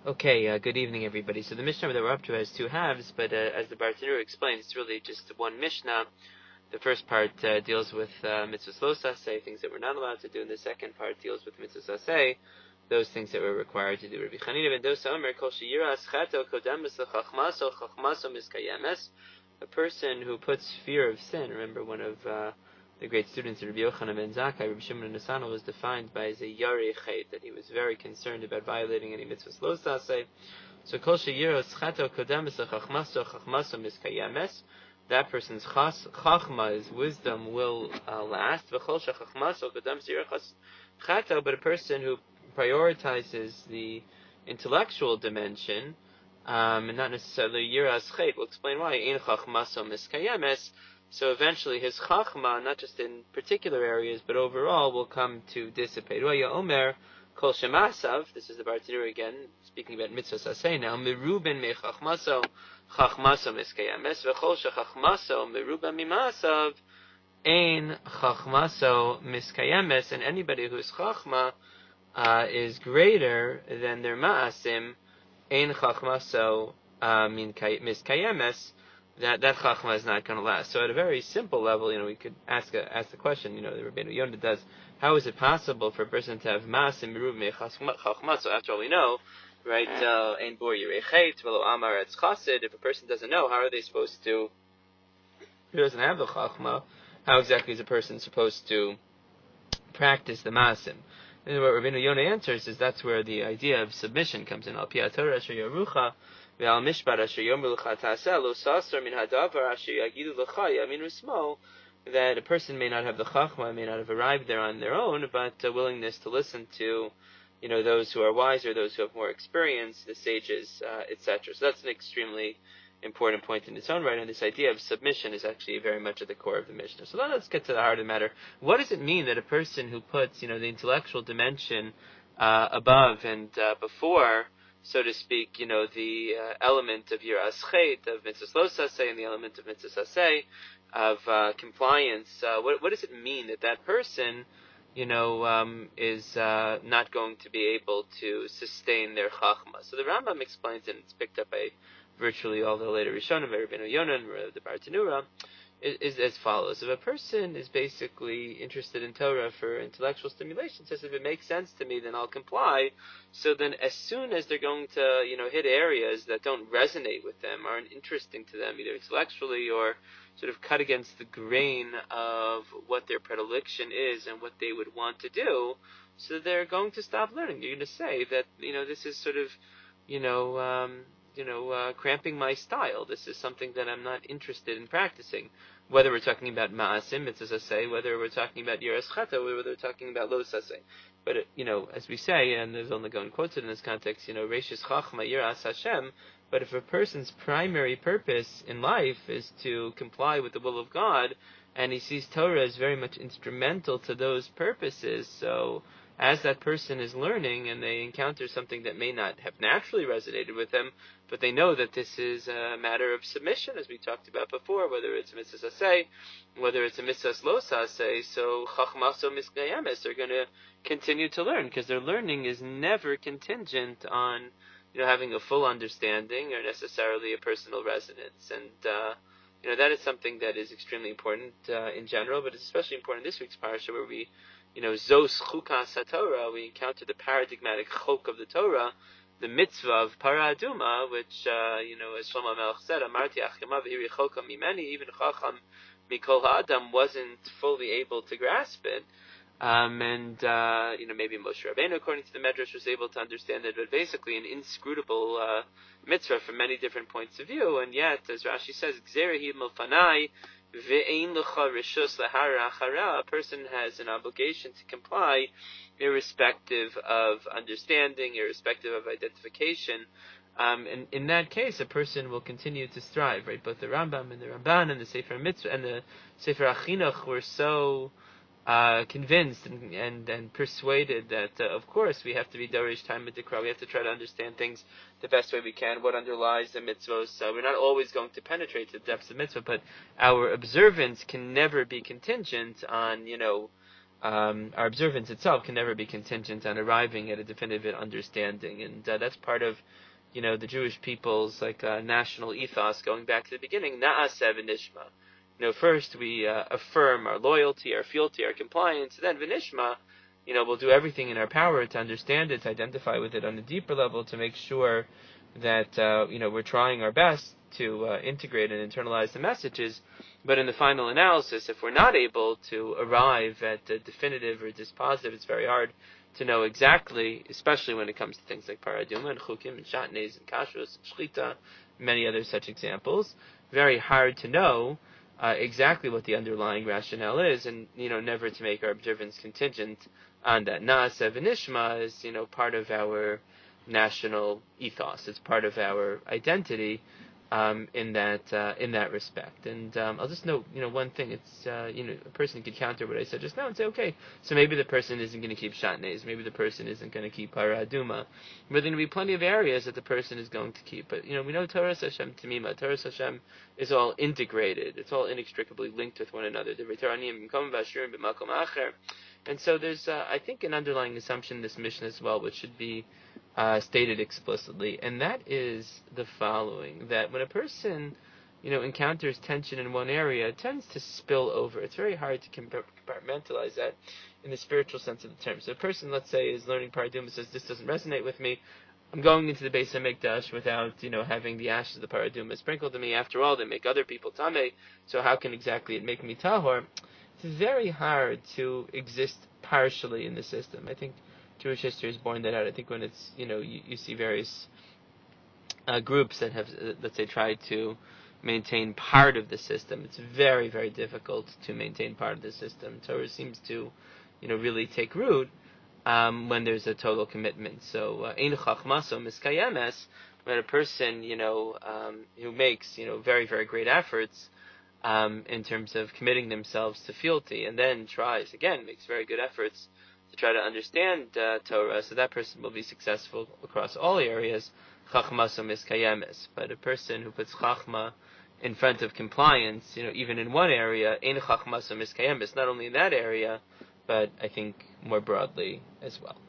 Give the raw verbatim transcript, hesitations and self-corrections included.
Okay, uh, good evening, everybody. So the Mishnah that we're up to has two halves, but uh, as the Bartanura explains, it's really just one Mishnah. The first part uh, deals with uh, mitzvahs lo saseh, things that we're not allowed to do, and the second part deals with mitzvahs saseh, those things that we're required to do. Rabbi Chanina ben Dosa Omer, Kol sheyiras chato kodemes lechachmaso, chachmaso miskayemes. A person who puts fear of sin, remember one of uh, the great students of Rabbi Yochanan ben Zakkai, Rabbi Shimon ben Asana, was defined by as a yarei chet, that he was very concerned about violating any mitzvahs lo saseh. So kol sheyiras chato kodemes lechachmaso, chachmaso miskayemes. That person's chas, chachma, his wisdom, will uh, last. But a person who prioritizes the intellectual dimension, um, and not necessarily yiras chet, will explain why. In chachmaso miskayemes. So eventually his chachma, not just in particular areas, but overall, will come to dissipate. Omer kol shemasav. This is the Bartanura again, speaking about mitzvahs asay now. Merubin me chachmaso. Chachmaso miskayemes v'chol shechachmaso meruba mimasav ein chachmaso miskayemes, and anybody whose chachma uh, is greater than their ma'asim, ein chachmaso uh, miskayemes, that that chachma is not going to last. So at a very simple level, you know, we could ask a, ask the question, you know, the Rabbeinu Yonah does, how is it possible for a person to have ma'asim meruba chachma? So after all, we know, right? Ein bor yirei chet v'lo amar etz chassid. If a person doesn't know, how are they supposed to? Who doesn't have the chachma? How exactly is a person supposed to practice the masim? And what Rabbeinu Yonah answers is that's where the idea of submission comes in. Al pi haTorah asher yarucha ve'al mishpat asher yomer lecha ta'aseh lo sasar min hadavar asher yagidu lecha yamin v'smol. That a person may not have the chachma, may not have arrived there on their own, but a willingness to listen to, you know, those who are wiser, those who have more experience, the sages, uh, et cetera. So that's an extremely important point in its own right, and this idea of submission is actually very much at the core of the Mishnah. So let's get to the heart of the matter. What does it mean that a person who puts, you know, the intellectual dimension uh, above and uh, before, so to speak, you know, the uh, element of yiras chet, of mitzvahs lo saseh, and the element of mitzvahs saseh, of uh, compliance, uh, what, what does it mean that that person, you know, um, is uh, not going to be able to sustain their chachma? So the Rambam explains, and it's picked up by virtually all the later Rishonim, Rabbeinu Yonah, and the Bartanura, is, is as follows. If a person is basically interested in Torah for intellectual stimulation, says if it makes sense to me, then I'll comply. So then as soon as they're going to, you know, hit areas that don't resonate with them, aren't interesting to them, either intellectually or sort of cut against the grain of what their predilection is and what they would want to do, so they're going to stop learning. You're going to say that, you know, this is sort of, you know, um, you know, uh, cramping my style. This is something that I'm not interested in practicing. Whether we're talking about ma'asim, it's as I say, whether we're talking about yiras chata, whether we're talking about lo saseh. But, it, you know, as we say, and there's only going quoted in this context, you know, reishis chachma yiras Hashem. But if a person's primary purpose in life is to comply with the will of God, and he sees Torah as very much instrumental to those purposes, so as that person is learning and they encounter something that may not have naturally resonated with them, but they know that this is a matter of submission, as we talked about before, whether it's a mitzvah saseh, whether it's a mitzvah lo saseh, so chachmaso miskayemes, they're going to continue to learn, because their learning is never contingent on, you know, having a full understanding or necessarily a personal resonance. And, uh, you know, that is something that is extremely important uh, in general, but it's especially important in this week's parasha, where we, you know, Zos Chukas HaTorah, we encounter the paradigmatic chok of the Torah, the mitzvah of Para Aduma, which, uh, you know, as Shlomo Melech said, Amarti Achema v'hiri choka mimeni, even Chacham Mikol Ha'adam wasn't fully able to grasp it. Um, and, uh, you know, maybe Moshe Rabbeinu, according to the Medrash, was able to understand it, but basically an inscrutable uh, mitzvah from many different points of view, and yet, as Rashi says, Gzerehi milfanai, ve'ein lecha rishus lahara achara, a person has an obligation to comply, irrespective of understanding, irrespective of identification. Um, and in that case, a person will continue to strive, right? Both the Rambam and the Ramban and the Sefer Mitzvah and the Sefer Achinuch were so Uh, convinced and, and, and persuaded that, uh, of course, we have to be Dorish time with Dikra. We have to try to understand things the best way we can, what underlies the mitzvahs. Uh, we're not always going to penetrate the depths of mitzvah, but our observance can never be contingent on, you know, um, our observance itself can never be contingent on arriving at a definitive understanding, and uh, that's part of, you know, the Jewish people's like uh, national ethos going back to the beginning. Na'aseh v'nishma. You know, first we uh, affirm our loyalty, our fealty, our compliance. Then v'nishma, you know, we'll do everything in our power to understand it, to identify with it on a deeper level, to make sure that uh, you know we're trying our best to uh, integrate and internalize the messages. But in the final analysis, if we're not able to arrive at a definitive or dispositive, it's very hard to know exactly, especially when it comes to things like paraduma and chukim and shatnez and kashrus and shchita, many other such examples. Very hard to know uh, exactly what the underlying rationale is, and you know, never to make our observance contingent on that. Na'aseh v'nishma is, you know, part of our national ethos. It's part of our identity um, in that uh, in that respect. And um, I'll just note, you know, one thing. It's uh, you know, a person could counter what I said just now and say, okay, so maybe the person isn't going to keep shatnez, maybe the person isn't going to keep paraduma, but there are going to be plenty of areas that the person is going to keep. But you know, we know Torah Hashem Tamima. Torah Hashem is all integrated. It's all inextricably linked with one another. And so there's, uh, I think, an underlying assumption in this mission as well, which should be uh, stated explicitly, and that is the following: that when a person, you know, encounters tension in one area, it tends to spill over. It's very hard to compartmentalize that in the spiritual sense of the term. So a person, let's say, is learning paraduma, says, this doesn't resonate with me. I'm going into the Beis HaMikdash without, you know, having the ashes of the paraduma sprinkled to me. After all, they make other people tameh, so how can exactly it make me tahor? It's very hard to exist partially in the system. I think Jewish history has borne that out. I think when it's, you know, you, you see various uh, groups that have, uh, let's say, tried to maintain part of the system, it's very, very difficult to maintain part of the system. Torah seems to, you know, really take root um, when there's a total commitment. So, ein chachmaso miskayemes, when a person, you know, um, who makes, you know, very, very great efforts um, in terms of committing themselves to fealty, and then tries, again, makes very good efforts to try to understand uh, Torah, so that person will be successful across all areas. Chachmaso miskayemes. But a person who puts chachma in front of compliance, you know, even in one area, ein chachmaso miskayemes, not only in that area, but I think more broadly as well.